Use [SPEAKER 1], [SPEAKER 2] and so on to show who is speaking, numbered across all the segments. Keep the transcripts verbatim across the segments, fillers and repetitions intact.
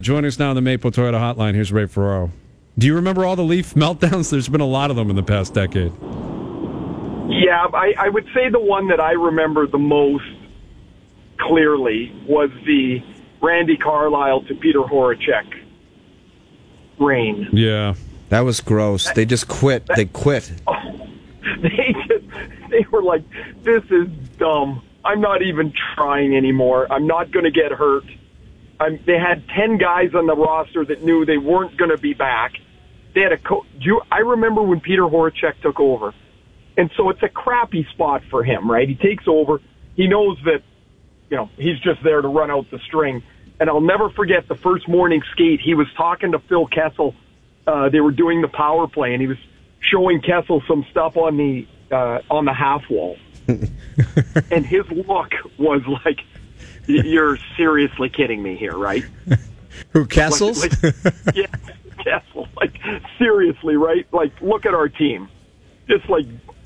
[SPEAKER 1] Join us now on the Maple Toyota Hotline. Here's Ray Ferraro. Do you remember all the Leaf meltdowns? There's been a lot of them in the past decade.
[SPEAKER 2] Yeah, I, I would say the one that I remember the most clearly was the Randy Carlyle to Peter Horacek reign.
[SPEAKER 1] Yeah.
[SPEAKER 3] That was gross. They just quit. They quit.
[SPEAKER 2] Oh, they just, they were like, this is dumb. I'm not even trying anymore. I'm not going to get hurt. I'm, they had ten guys on the roster that knew they weren't going to be back. They had a co- I remember when Peter Horacek took over. And so it's a crappy spot for him, right? He takes over. He knows that, you know, he's just there to run out the string. And I'll never forget the first morning skate. He was talking to Phil Kessel. Uh, they were doing the power play, and he was showing Kessel some stuff on the uh, on the half wall. And his look was like, you're seriously kidding me here, right?
[SPEAKER 3] Who, Kessel's?
[SPEAKER 2] Like, like, yeah, Kessel. Like, seriously, right? Like, look at our team. Just like,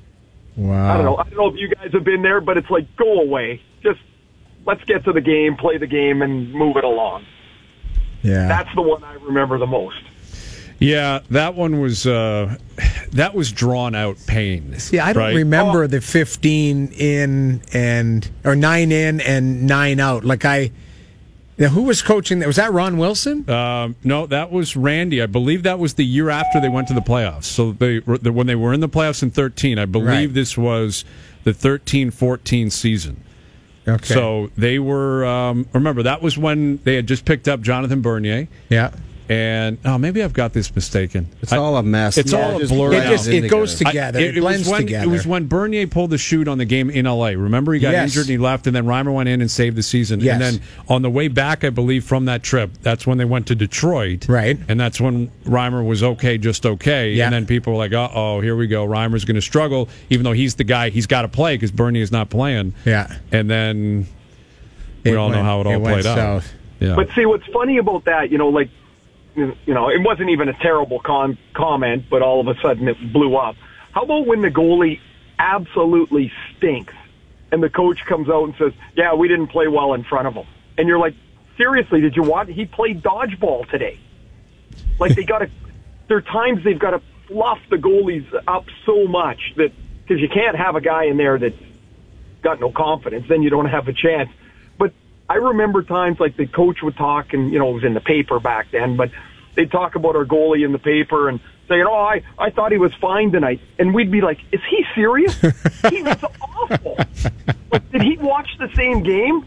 [SPEAKER 3] wow.
[SPEAKER 2] I don't know. I don't know if you guys have been there, but it's like, go away. Just let's get to the game, play the game, and move it along.
[SPEAKER 3] Yeah,
[SPEAKER 2] that's the one I remember the most.
[SPEAKER 1] Yeah, that one was uh, that was drawn out pain.
[SPEAKER 4] See, I don't
[SPEAKER 1] right?
[SPEAKER 4] remember
[SPEAKER 2] oh.
[SPEAKER 4] the fifteen in and or nine in and nine out. Like I, now who was coaching? Was that Ron Wilson?
[SPEAKER 1] Um, no, that was Randy. I believe that was the year after they went to the playoffs. So they when they were in the playoffs in thirteen, I believe
[SPEAKER 4] right.
[SPEAKER 1] this was the thirteen fourteen season.
[SPEAKER 4] Okay.
[SPEAKER 1] So they were. Um, remember that was when they had just picked up Jonathan Bernier.
[SPEAKER 4] Yeah.
[SPEAKER 1] And oh, maybe I've got this mistaken.
[SPEAKER 3] It's
[SPEAKER 1] I,
[SPEAKER 3] all a mess.
[SPEAKER 1] It's
[SPEAKER 3] yeah,
[SPEAKER 1] all a
[SPEAKER 3] just
[SPEAKER 1] blur.
[SPEAKER 4] It, just, it goes
[SPEAKER 3] together.
[SPEAKER 4] together.
[SPEAKER 1] I,
[SPEAKER 4] it,
[SPEAKER 1] it, it
[SPEAKER 4] blends
[SPEAKER 1] was when,
[SPEAKER 4] together.
[SPEAKER 1] It was when Bernier pulled the shoot on the game in L A. Remember, he got
[SPEAKER 4] yes.
[SPEAKER 1] injured and he left, and then Reimer went in and saved the season.
[SPEAKER 4] Yes.
[SPEAKER 1] And then on the way back, I believe, from that trip, that's when they went to Detroit.
[SPEAKER 4] Right.
[SPEAKER 1] And that's when Reimer was okay, just okay.
[SPEAKER 4] Yeah.
[SPEAKER 1] And then people were like, uh-oh, here we go. Reimer's going to struggle, even though he's the guy. He's got to play because Bernier's not playing.
[SPEAKER 4] Yeah.
[SPEAKER 1] And then we
[SPEAKER 4] It
[SPEAKER 1] all
[SPEAKER 4] went,
[SPEAKER 1] know how it all
[SPEAKER 4] it
[SPEAKER 1] played
[SPEAKER 4] went
[SPEAKER 1] out.
[SPEAKER 4] South.
[SPEAKER 1] Yeah.
[SPEAKER 2] But see, what's funny about that, you know, like, you know, it wasn't even a terrible con- comment, but all of a sudden it blew up. How about when the goalie absolutely stinks and the coach comes out and says, yeah, we didn't play well in front of him. And you're like, seriously, did you watch? He played dodgeball today. Like, they got to, there are times they've got to fluff the goalies up so much that, because you can't have a guy in there that's got no confidence, then you don't have a chance. But I remember times like the coach would talk, and, you know, it was in the paper back then, but they'd talk about our goalie in the paper and saying, oh, I, I thought he was fine tonight. And we'd be like, is he serious? He was awful. Like, did he watch the same game?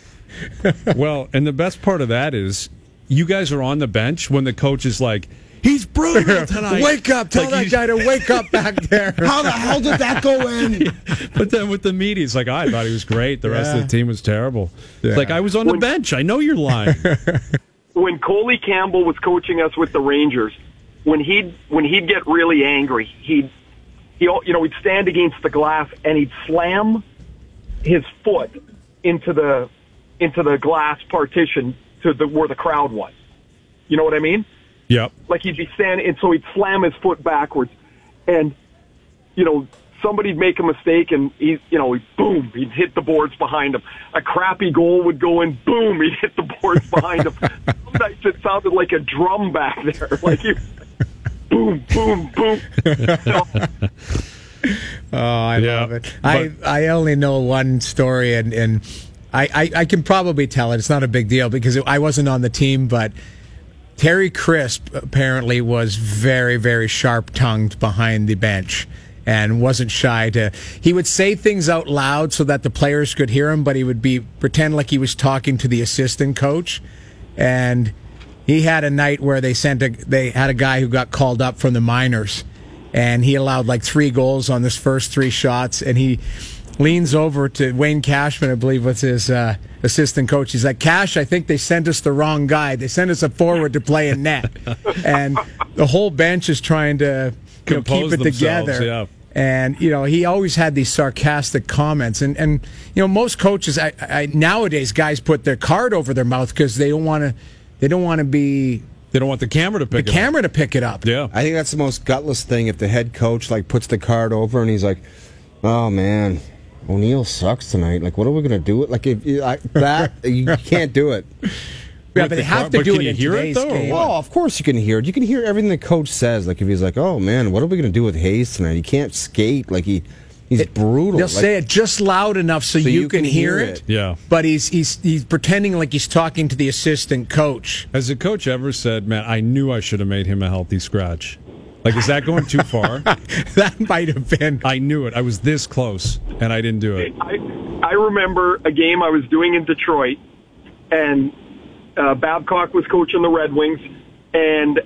[SPEAKER 1] Well, and the best part of that is you guys are on the bench when the coach is like, he's brutal tonight.
[SPEAKER 4] Wake up. Tell
[SPEAKER 1] Like,
[SPEAKER 4] that
[SPEAKER 1] he's-
[SPEAKER 4] guy to wake up back there.
[SPEAKER 3] How the hell did that go in?
[SPEAKER 1] But then with the media, it's like, I thought he was great. The rest
[SPEAKER 4] Yeah.
[SPEAKER 1] of the team was terrible.
[SPEAKER 4] Yeah.
[SPEAKER 1] It's like, I was on the
[SPEAKER 2] When-
[SPEAKER 1] bench. I know you're lying.
[SPEAKER 2] When Coley Campbell was coaching us with the Rangers, when he'd when he'd get really angry, he'd he you know he'd stand against the glass and he'd slam his foot into the into the glass partition to the where the crowd was. You know what I mean?
[SPEAKER 1] Yep.
[SPEAKER 2] Like he'd be standing, and so he'd slam his foot backwards, and you know somebody'd make a mistake, and he, you know, he'd, boom, he'd hit the boards behind him. A crappy goal would go in, boom, he'd hit the boards behind him. Some nights it sounded like a drum back there, like he, boom, boom, boom. So,
[SPEAKER 4] Oh, I
[SPEAKER 1] Yeah,
[SPEAKER 4] love it. I, I only know one story, and, and I, I, I can probably tell it. It's not a big deal because I wasn't on the team, but Terry Crisp apparently was very, very sharp-tongued behind the bench and wasn't shy to... He would say things out loud so that the players could hear him, but he would be pretend like he was talking to the assistant coach. And he had a night where they sent a, they had a guy who got called up from the minors, and he allowed like three goals on his first three shots, and he leans over to Wayne Cashman, I believe was his uh, assistant coach. He's like, Cash, I think they sent us the wrong guy. They sent us a forward to play in net. And the whole bench is trying to you know, keep it together.
[SPEAKER 1] Yeah.
[SPEAKER 4] And, you know, he always had these sarcastic comments. And, and you know, most coaches, I, I, nowadays, guys put their card over their mouth because they don't want to they don't want to be...
[SPEAKER 1] They don't want the camera to pick
[SPEAKER 4] the
[SPEAKER 1] it
[SPEAKER 4] camera
[SPEAKER 1] up.
[SPEAKER 4] to pick it up.
[SPEAKER 1] Yeah.
[SPEAKER 3] I think that's the most gutless thing if the head coach like puts the card over and he's like, oh, man, O'Neill sucks tonight. Like, what are we going to do? Like, if I, that, you can't do it.
[SPEAKER 4] Yeah,
[SPEAKER 1] with
[SPEAKER 4] but
[SPEAKER 1] the
[SPEAKER 4] they have
[SPEAKER 1] car-
[SPEAKER 4] to
[SPEAKER 1] but
[SPEAKER 4] do
[SPEAKER 1] can
[SPEAKER 4] it
[SPEAKER 1] you
[SPEAKER 4] in
[SPEAKER 1] hear it
[SPEAKER 4] today's
[SPEAKER 1] though? or
[SPEAKER 4] game.
[SPEAKER 1] what?
[SPEAKER 3] Well, of course you can hear it. You can hear everything the coach says. Like if he's like, "Oh man, what are we going to do with Hayes tonight? He can't skate." Like he, he's
[SPEAKER 4] It-
[SPEAKER 3] brutal.
[SPEAKER 4] They'll
[SPEAKER 3] Like,
[SPEAKER 4] say it just loud enough so,
[SPEAKER 3] So
[SPEAKER 4] you,
[SPEAKER 3] you
[SPEAKER 4] can,
[SPEAKER 3] can
[SPEAKER 4] hear
[SPEAKER 3] hear
[SPEAKER 4] it.
[SPEAKER 3] it.
[SPEAKER 1] Yeah.
[SPEAKER 4] But he's he's he's pretending like he's talking to the assistant coach.
[SPEAKER 1] Has the coach ever said, "Man, I knew I should have made him a healthy scratch"? Like, is that going too far?
[SPEAKER 4] That might have been.
[SPEAKER 1] I knew it. I was this close, and I didn't do it.
[SPEAKER 2] I I remember a game I was doing in Detroit, and uh, Babcock was coaching the Red Wings, and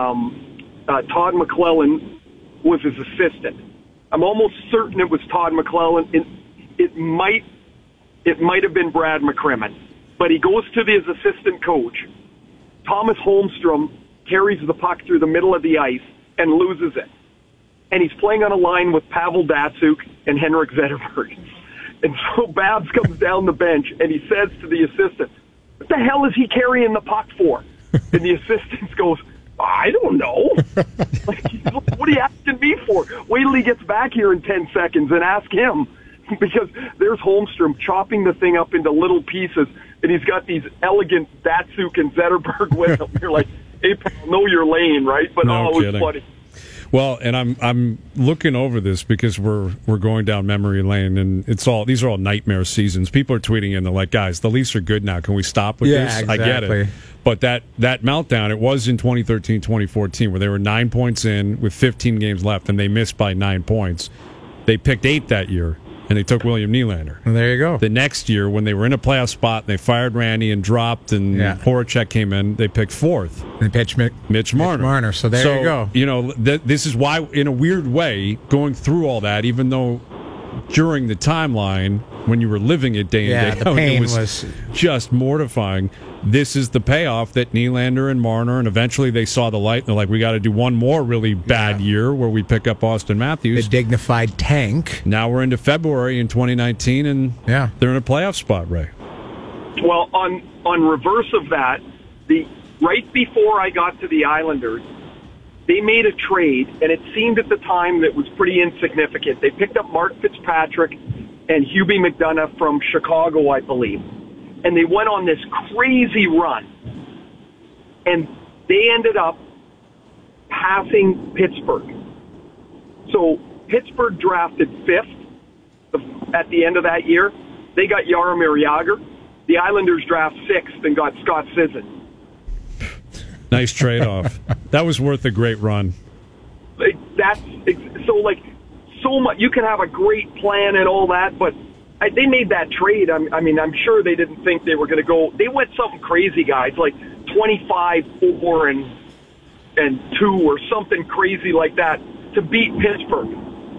[SPEAKER 2] um, uh, Todd McClellan was his assistant. I'm almost certain it was Todd McClellan. It, it might it might have been Brad McCrimmon, but he goes to his assistant coach. Thomas Holmstrom carries the puck through the middle of the ice and loses it. And he's playing on a line with Pavel Datsuk and Henrik Zetterberg. And so Babs comes down the bench and he says to the assistant, "What the hell is he carrying the puck for?" And the assistant goes, "I don't know." Like, what are you asking me for? Wait till he gets back here in ten seconds and ask him. Because there's Holmstrom chopping the thing up into little pieces, and he's got these elegant Datsuk and Zetterberg with him. You're like, "Hey, pal, know your lane, right?" But
[SPEAKER 1] No
[SPEAKER 2] oh, it was
[SPEAKER 1] kidding.
[SPEAKER 2] funny.
[SPEAKER 1] Well, and I'm I'm looking over this because we're we're going down memory lane, and it's all these are all nightmare seasons. People are tweeting in, they're like, "Guys, the Leafs are good now. Can we stop with
[SPEAKER 4] Yeah,
[SPEAKER 1] this?" I get
[SPEAKER 4] exactly.
[SPEAKER 1] it. But that that meltdown, it was in twenty thirteen, twenty fourteen, where they were nine points in with fifteen games left, and they missed by nine points. They picked eight that year, and they took William Nylander.
[SPEAKER 4] Well, there you go.
[SPEAKER 1] The next year, when they were in a playoff spot, they fired Randy and dropped, and
[SPEAKER 4] Yeah.
[SPEAKER 1] Horacek came in. They picked fourth.
[SPEAKER 4] They pitch Mitch,
[SPEAKER 1] Mitch Marner.
[SPEAKER 4] Marner. So there you go.
[SPEAKER 1] You know, th- this is why, in a weird way, going through all that, even though during the timeline when you were living it day in
[SPEAKER 4] Yeah,
[SPEAKER 1] day
[SPEAKER 4] the
[SPEAKER 1] out,
[SPEAKER 4] pain
[SPEAKER 1] it was,
[SPEAKER 4] was-
[SPEAKER 1] just mortifying. This is the payoff that Nylander and Marner, and eventually they saw the light. And they're like, we got to do one more really bad year where we pick up Austin
[SPEAKER 4] The
[SPEAKER 1] Matthews.
[SPEAKER 4] dignified tank.
[SPEAKER 1] Now we're into February in twenty nineteen, and
[SPEAKER 4] Yeah.
[SPEAKER 1] they're in a playoff spot, Ray.
[SPEAKER 2] Well, on on reverse of that, the right before I got to the Islanders, they made a trade, and it seemed at the time that it was pretty insignificant. They picked up Mark Fitzpatrick and Hubie McDonough from Chicago, I believe, and they went on this crazy run, and they ended up passing Pittsburgh. So Pittsburgh drafted fifth at the end of that year. They got Jaromir Jagr. The Islanders draft sixth and got Scott Sisson.
[SPEAKER 1] Nice trade off. That was worth a great run.
[SPEAKER 2] Like, that's so like so much. You can have a great plan and all that, but I, they made that trade. I'm, I mean, I'm sure they didn't think they were going to go. They went something crazy, guys, like twenty-five, four, and and two, or something crazy like that to beat Pittsburgh.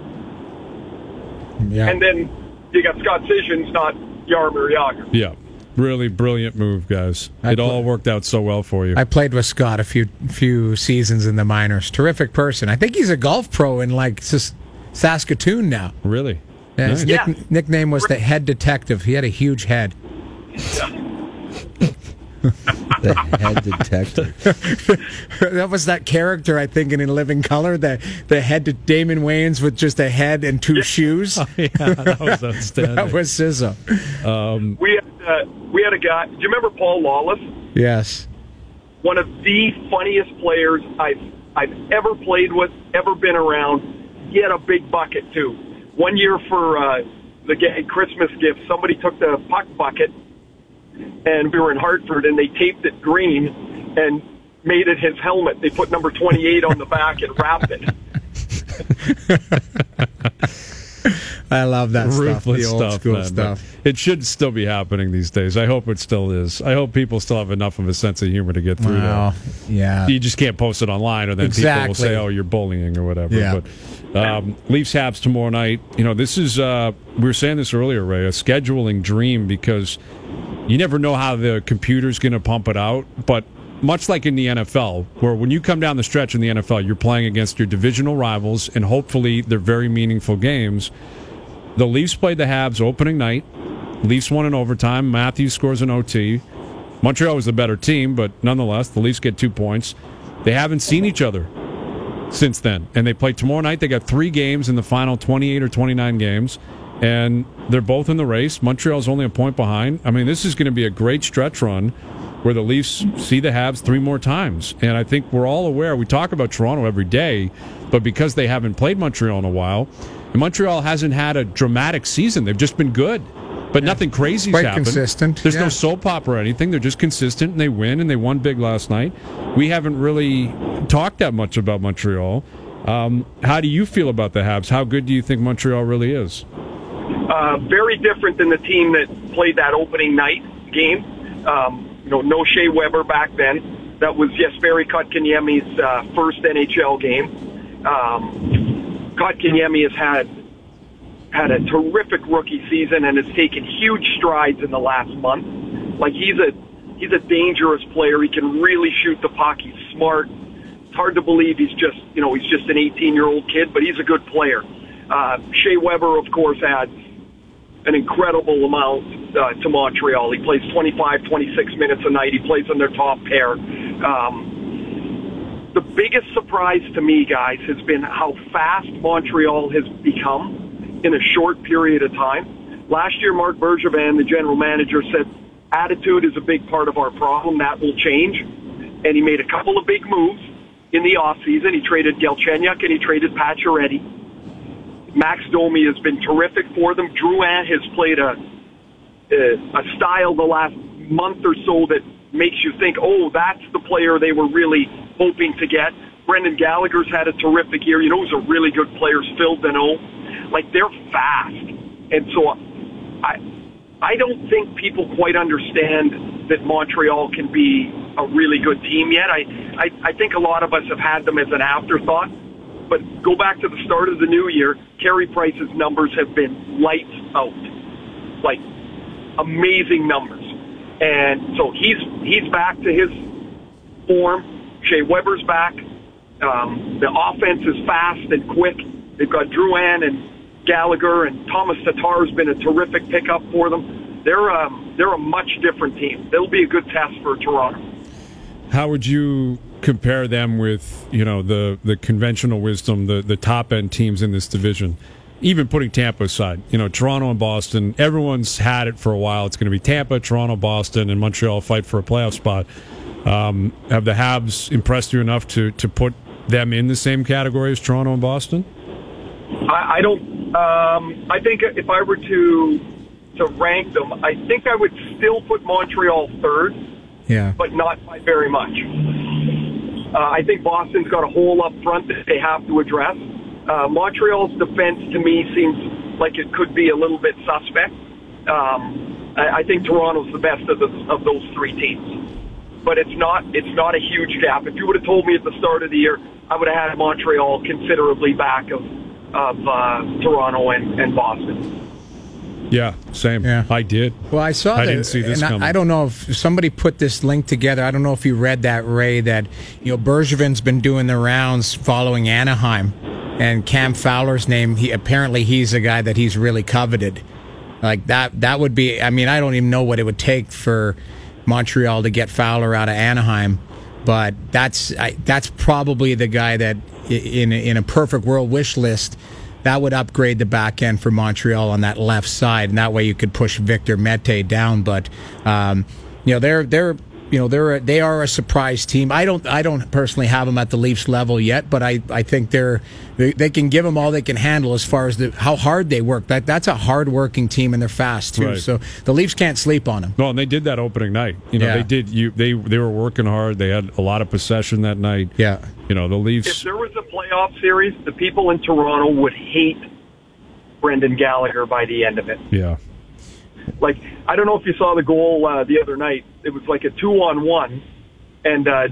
[SPEAKER 4] Yeah.
[SPEAKER 2] And then you got Scott Sissions, not Jaromir Jagr.
[SPEAKER 1] Yeah. Really brilliant move, guys.
[SPEAKER 4] I
[SPEAKER 1] It all
[SPEAKER 4] put-
[SPEAKER 1] worked out so well for you.
[SPEAKER 4] I played with Scott a few few seasons in the minors. Terrific person. I think he's a golf pro in like Sas- Saskatoon now.
[SPEAKER 1] Really?
[SPEAKER 4] Yeah, his
[SPEAKER 1] Nice.
[SPEAKER 4] nick-
[SPEAKER 2] Yeah.
[SPEAKER 4] nickname was the head detective. He had a huge head.
[SPEAKER 3] the head detective.
[SPEAKER 4] That was that character, I think, in In Living Color, the the head to Damon Wayans with just a head and two shoes.
[SPEAKER 1] Yeah, that was outstanding.
[SPEAKER 4] That was S Z A.
[SPEAKER 2] We had uh, we had a guy. Do you remember Paul Lawless?
[SPEAKER 4] Yes.
[SPEAKER 2] One of the funniest players I've I've ever played with, ever been around. He had a big bucket too. One year for uh, the gay Christmas gift, somebody took the puck bucket, and we were in Hartford, and they taped it green and made it his helmet. They put number twenty-eight on the back and wrapped it.
[SPEAKER 4] I love that stuff.
[SPEAKER 1] Ruthless
[SPEAKER 4] The old
[SPEAKER 1] stuff,
[SPEAKER 4] school
[SPEAKER 1] man.
[SPEAKER 4] stuff.
[SPEAKER 1] But it should still be happening these days. I hope it still is. I hope people still have enough of a sense of humor to get through
[SPEAKER 4] Wow. Yeah.
[SPEAKER 1] that. You just can't post it online, or then people will
[SPEAKER 4] Exactly.
[SPEAKER 1] say, "Oh, you're bullying" or whatever.
[SPEAKER 4] Yeah.
[SPEAKER 1] But um, Leafs Habs tomorrow night. You know, this is uh, we were saying this earlier, Ray, a scheduling dream, because you never know how the computer's going to pump it out, but. Much like in the N F L, where when you come down the stretch in the N F L, you're playing against your divisional rivals, and hopefully they're very meaningful games. The Leafs played the Habs opening night. Leafs won in overtime. Matthews scores an O T. Montreal was the better team, but nonetheless, the Leafs get two points. They haven't seen each other since then, and they play tomorrow night. They got three games in the final twenty-eight or twenty-nine games, and they're both in the race. Montreal's only a point behind. I mean, this is going to be a great stretch run. where the Leafs see the Habs three more times. And I think we're all aware, we talk about Toronto every day, but because they haven't played Montreal in a while, and Montreal hasn't had a dramatic season. They've just been good, but yeah. nothing crazy's
[SPEAKER 4] Quite
[SPEAKER 1] happened.
[SPEAKER 4] Consistent.
[SPEAKER 1] There's
[SPEAKER 4] yeah.
[SPEAKER 1] no soap opera or anything. They're just consistent, and they win, and they won big last night. We haven't really talked that much about Montreal. Um, how do you feel about the Habs? How good do you think Montreal really is?
[SPEAKER 2] Uh, very different than the team that played that opening night game. Um, you know, no Shea Weber back then. That was Jesperi Kotkaniemi's uh, first N H L game. Um, Kotkaniemi has had had a terrific rookie season and has taken huge strides in the last month. Like he's a he's a dangerous player. He can really shoot the puck. He's smart. It's hard to believe he's just you know he's just an eighteen-year-old kid, but he's a good player. Uh, Shea Weber, of course, adds an incredible amount uh, to Montreal. He plays twenty-five, twenty-six minutes a night. He plays on their top pair. Um, the biggest surprise to me, guys, has been how fast Montreal has become in a short period of time. Last year, Marc Bergevin, the general manager, said attitude is a big part of our problem. That will change. And he made a couple of big moves in the offseason. He traded Galchenyuk and he traded Pacioretty. Max Domi has been terrific for them. Drouin has played a, a a style the last month or so that makes you think, oh, that's the player they were really hoping to get. Brendan Gallagher's had a terrific year. You know who's a really good player? Phil Deneau. Like, they're fast. And so I I don't think people quite understand that Montreal can be a really good team yet. I, I, I think a lot of us have had them as an afterthought. But go back to the start of the new year, Carey Price's numbers have been lights out. Like, amazing numbers. And so he's he's back to his form. Shea Weber's back. Um, the offense is fast and quick. They've got Drouin and Gallagher, and Thomas Tatar's been a terrific pickup for them. They're, um, they're a much different team. They'll be a good test for Toronto.
[SPEAKER 1] How would you compare them with, you know, the, the conventional wisdom, the, the top-end teams in this division, even putting Tampa aside? You know, Toronto and Boston, everyone's had it for a while. It's going to be Tampa, Toronto, Boston, and Montreal fight for a playoff spot. Um, have the Habs impressed you enough to, to put them in the same category as Toronto and Boston?
[SPEAKER 2] I, I don't. Um, I think if I were to to rank them, I think I would still put Montreal third.
[SPEAKER 4] Yeah.
[SPEAKER 2] But not by very much. Uh, I think Boston's got a hole up front that they have to address. Uh, Montreal's defense, to me, seems like it could be a little bit suspect. Um, I, I think Toronto's the best of, the, of those three teams. But it's not it's not a huge gap. If you would have told me at the start of the year, I would have had Montreal considerably back of, of uh, Toronto and, and Boston.
[SPEAKER 1] Yeah, same.
[SPEAKER 4] Yeah.
[SPEAKER 1] I did.
[SPEAKER 4] Well, I saw
[SPEAKER 1] I
[SPEAKER 4] that,
[SPEAKER 1] didn't see this
[SPEAKER 4] and
[SPEAKER 1] coming.
[SPEAKER 4] I, I don't know if somebody put this link together. I don't know if you read that, Ray, that, you know, Bergevin's been doing the rounds following Anaheim, and Cam Fowler's name, he apparently he's a guy that he's really coveted. Like, that that would be, I mean, I don't even know what it would take for Montreal to get Fowler out of Anaheim, but that's I, that's probably the guy that, in, in a perfect world wish list, that would upgrade the back end for Montreal on that left side, and that way you could push Victor Mete down. But um, you know, they're they're you know they're a, they are a surprise team. I don't I don't personally have them at the Leafs level yet, but I, I think they're they, they can give them all they can handle as far as the, how hard they work. That that's a hard working team, and they're fast too.
[SPEAKER 1] Right.
[SPEAKER 4] So the Leafs can't sleep on them.
[SPEAKER 1] Well, and they did that opening night. You know,
[SPEAKER 4] Yeah.
[SPEAKER 1] they did. You they they were working hard. They had a lot of possession that night.
[SPEAKER 4] Yeah.
[SPEAKER 1] You know, the
[SPEAKER 2] If
[SPEAKER 1] Leafs.
[SPEAKER 2] there was a playoff series, the people in Toronto would hate Brendan Gallagher by the end of it.
[SPEAKER 1] Yeah.
[SPEAKER 2] Like, I don't know if you saw the goal uh, the other night. It was like a two-on-one, and uh,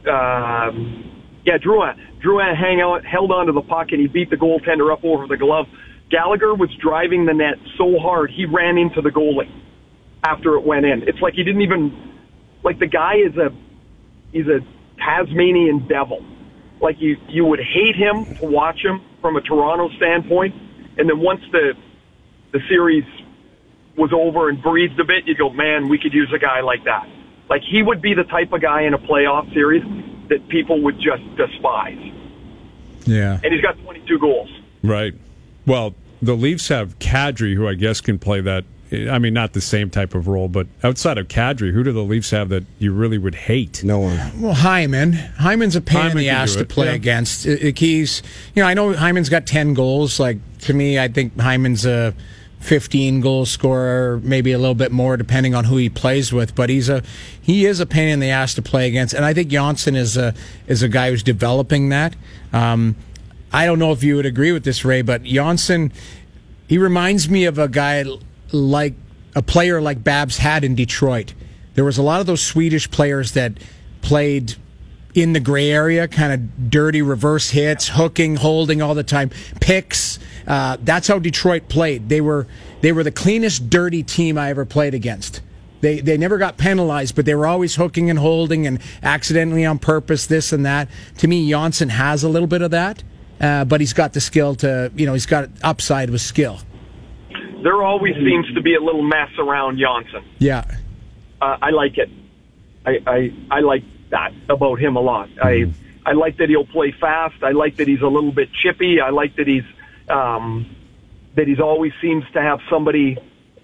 [SPEAKER 2] um, yeah, Drouin, Drouin hang out, held onto the puck, and he beat the goaltender up over the glove. Gallagher was driving the net so hard, he ran into the goalie after it went in. It's like he didn't even, like, the guy is a, he's a Tasmanian devil. Like, you, you would hate him to watch him from a Toronto standpoint, and then once the the series was over and breathed a bit, you go, man, we could use a guy like that. Like, he would be the type of guy in a playoff series that people would just despise.
[SPEAKER 4] Yeah.
[SPEAKER 2] And he's got twenty-two goals.
[SPEAKER 1] Right. Well, the Leafs have Kadri, who I guess can play that I mean, not the same type of role, but outside of Kadri, who do the Leafs have that you really would hate?
[SPEAKER 3] No one.
[SPEAKER 4] Well, Hyman. Hyman's a pain
[SPEAKER 1] Hyman
[SPEAKER 4] in the
[SPEAKER 1] can
[SPEAKER 4] ass
[SPEAKER 1] do
[SPEAKER 4] to
[SPEAKER 1] it,
[SPEAKER 4] play
[SPEAKER 1] yeah.
[SPEAKER 4] against. I- I- He's, you know, I know Hyman's got ten goals. Like, to me, I think Hyman's a fifteen goal scorer, maybe a little bit more depending on who he plays with. But he's a he is a pain in the ass to play against, and I think Johnsson is a is a guy who's developing that. Um, I don't know if you would agree with this, Ray, but Johnsson, he reminds me of a guy like a player like Babs had in Detroit. There was a lot of those Swedish players that played in the gray area, kind of dirty reverse hits, hooking, holding all the time, picks. Uh, that's how Detroit played. They were they were the cleanest, dirty team I ever played against. They they never got penalized, but they were always hooking and holding and accidentally on purpose, this and that. To me, Johnsson has a little bit of that, uh, but he's got the skill to, you know, he's got upside with skill.
[SPEAKER 2] There always seems to be a little mess around Johnsson.
[SPEAKER 4] Yeah.
[SPEAKER 2] Uh, I like it. I, I I like that about him a lot. I I like that he'll play fast. I like that he's a little bit chippy. I like that he's um, that he's always seems to have somebody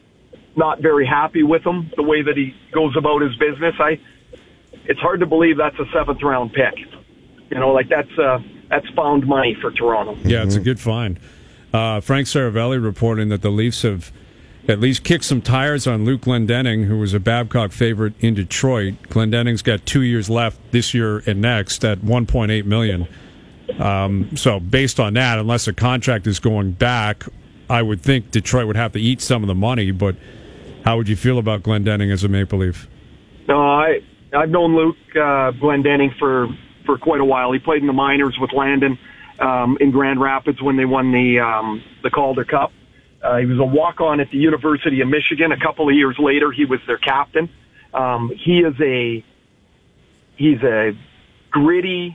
[SPEAKER 2] not very happy with him, the way that he goes about his business. I it's hard to believe that's a seventh round pick. You know, like that's uh, that's found money for Toronto.
[SPEAKER 1] Yeah, it's a good find. Uh, Frank Saravelli reporting that the Leafs have at least kicked some tires on Luke Glendening, who was a Babcock favorite in Detroit. Glendening's got two years left this year and next at one point eight million dollars. Um, so based on that, unless a contract is going back, I would think Detroit would have to eat some of the money. But how would you feel about Glendening as a Maple Leaf?
[SPEAKER 2] No, I I've known Luke uh, Glendening for for quite a while. He played in the minors with Landon um, in Grand Rapids when they won the um, the Calder Cup. Uh, he was a walk-on at the University of Michigan. A couple of years later, he was their captain. Um, he is a he's a gritty,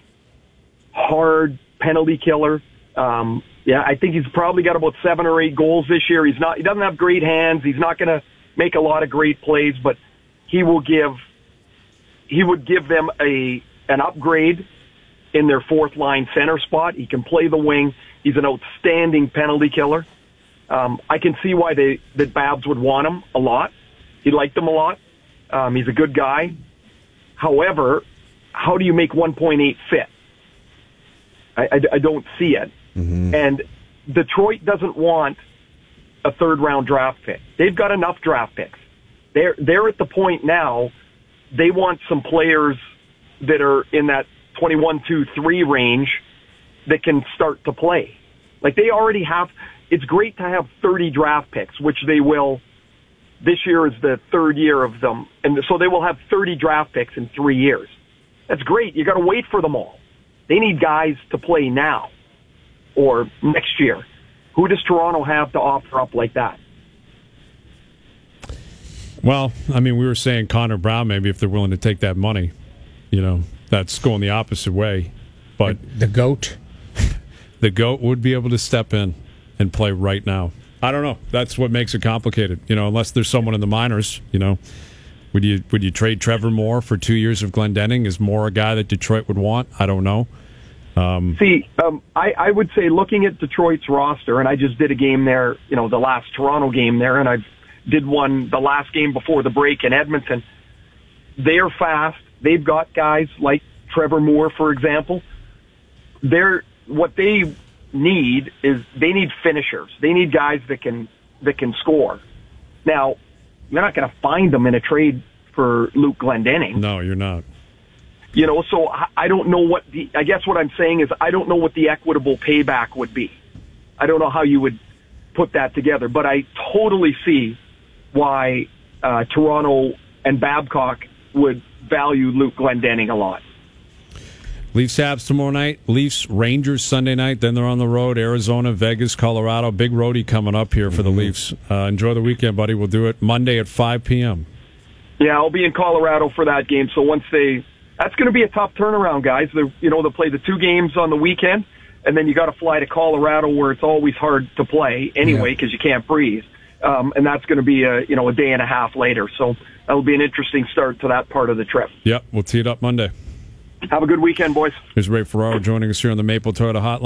[SPEAKER 2] hard penalty killer. Um, yeah, I think he's probably got about seven or eight goals this year. He's not he doesn't have great hands. He's not going to make a lot of great plays, but he will give he would give them a an upgrade in their fourth line center spot. He can play the wing. He's an outstanding penalty killer. Um, I can see why they that Babs would want him a lot. He liked him a lot. Um, he's a good guy. However, how do you make one point eight fit? I, I, I don't see it. Mm-hmm. And Detroit doesn't want a third round draft pick. They've got enough draft picks. They're they're at the point now. They want some players that are in that twenty-one, two, three range that can start to play. Like they already have. It's great to have thirty draft picks, which they will. This year is the third year of them, and so they will have thirty draft picks in three years. That's great. You got to wait for them all. They need guys to play now or next year. Who does Toronto have to offer up like that?
[SPEAKER 1] Well, I mean, we were saying Connor Brown, maybe if they're willing to take that money. You know, that's going the opposite way. But
[SPEAKER 4] the GOAT.
[SPEAKER 1] The GOAT would be able to step in and play right now. I don't know. That's what makes it complicated. You know, unless there's someone in the minors, you know. Would you would you trade Trevor Moore for two years of Glendening? Is Moore a guy that Detroit would want? I don't know. Um,
[SPEAKER 2] See, um, I, I would say looking at Detroit's roster, and I just did a game there, you know, the last Toronto game there, and I did one the last game before the break in Edmonton. They're fast. They've got guys like Trevor Moore, for example. They're what they need is they need finishers. They need guys that can that can score. Now, you're not going to find them in a trade for Luke Glendening.
[SPEAKER 1] No, you're not.
[SPEAKER 2] You know, so I don't know what the, I guess what I'm saying is I don't know what the equitable payback would be. I don't know how you would put that together, but I totally see why uh, Toronto and Babcock would value Luke Glendening a lot.
[SPEAKER 1] Leafs Habs tomorrow night. Leafs Rangers Sunday night. Then they're on the road. Arizona, Vegas, Colorado. Big roadie coming up here for the mm-hmm. Leafs. Uh, enjoy the weekend, buddy. We'll do it Monday at five p.m.
[SPEAKER 2] Yeah, I'll be in Colorado for that game. So once they, that's going to be a tough turnaround, guys. They're, you know, they'll play the two games on the weekend, and then you got to fly to Colorado where it's always hard to play anyway because yeah. you can't breathe. Um, and that's going to be a you know a day and a half later. So that'll be an interesting start to that part of the trip.
[SPEAKER 1] Yep, we'll tee it up Monday.
[SPEAKER 2] Have a good weekend, boys.
[SPEAKER 1] Here's Ray Ferraro joining us here on the Maple Toyota Hotline.